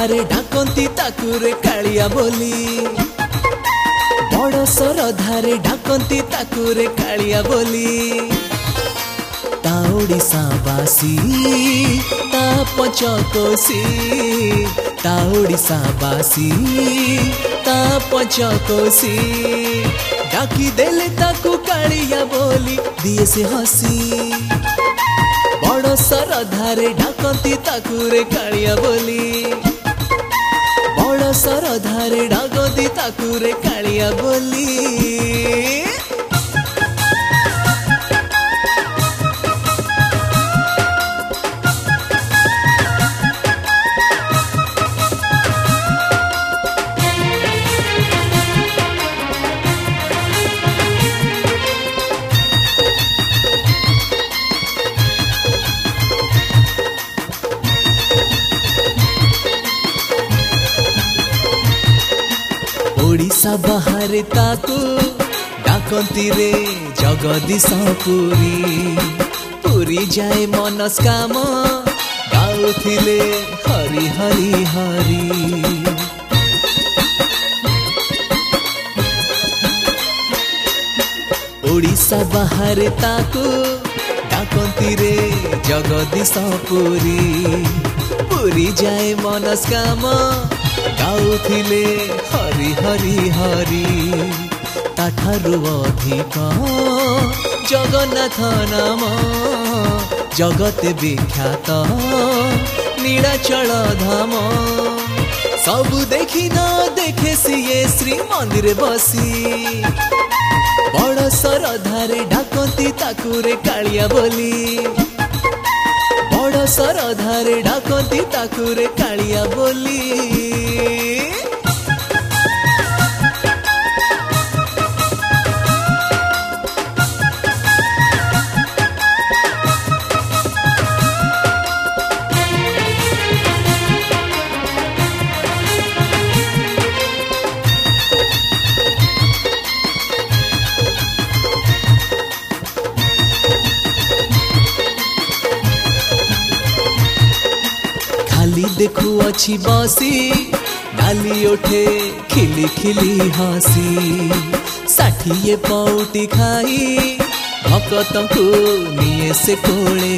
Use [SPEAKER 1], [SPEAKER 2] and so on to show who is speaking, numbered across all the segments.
[SPEAKER 1] सरधारे ढाकती ताकुरे कालिया बोली बड़ सरधारे ढाकती ताकुरे कालिया बोली ता ओडिशावासी ता पंचकोशी ता ओडिशावासी ता पंचकोशी डाकी देले ताकू कालिया बोली दिए से हसी बड़ सरधारे ढाकती ताकुरे कालिया बोली बड़ सरधारे ढाकती ताकुरे कालिया बोली ओडिशा बाहर ताकू डाकती रे जगदीश पुरी पुरी जाए मनस्काम गाउथिले हरि हरि हरि ओडिशा बाहर ताकू डाकती रे जगदीश पुरी पुरी जाए मनस्काम गाउथिले हरि हरि हरि ताठारु अधिक जगन्नाथ नाम जगते विख्यात नीलाचल धाम सबु देखी न देखे सिए श्री मंदिर बसी बड़ सरधारे ढाकती ताकुरे कालिया बोली बड़ सरधारे ढाकती ताकुरे कालिया बोली खाली देखु अच्छी बसी डाली उठे खिली खिली हसी षाठिए पौटी खाई भकत को निये से कोले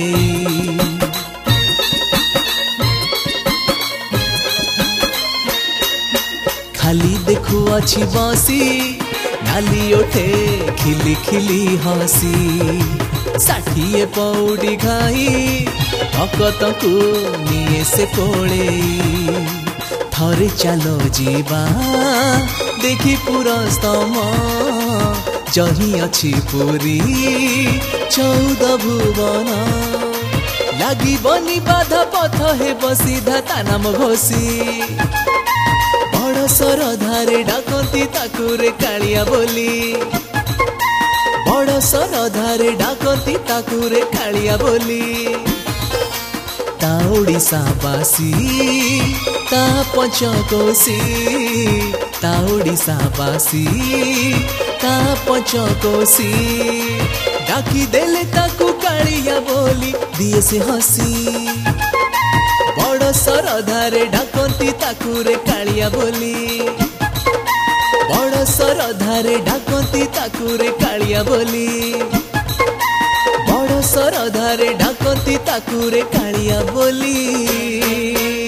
[SPEAKER 1] खाली देखु अच्छी बसी डाली उठे खिली खिली हसी षाठिए पौटी खाई भकत को निये से कोले थरे चलो जीवा देखी पुरस्तम जही अच्छी पुरी 14 भुवन लगी बनी बाधा पथ हे बसीधा ता नाम घोषी बड़ सरधारे ढाकती ताकुरे कालिया बोली बड़ सरधारे ढाकती ताकुरे कालिया बोली ता ओडिशावासी ता पंचकोशी ता ओडिशावासी ता पंचकोशी डाकी देले ताकू कालिया बोली दिए से हसी बड़ सरधारे ढाकती ताकुरे कालिया बोली बड़ सरधारे ढाकती ताकुरे कालिया बोली बड़ सरधारे ढाकती ताकुरे कालिया बोली।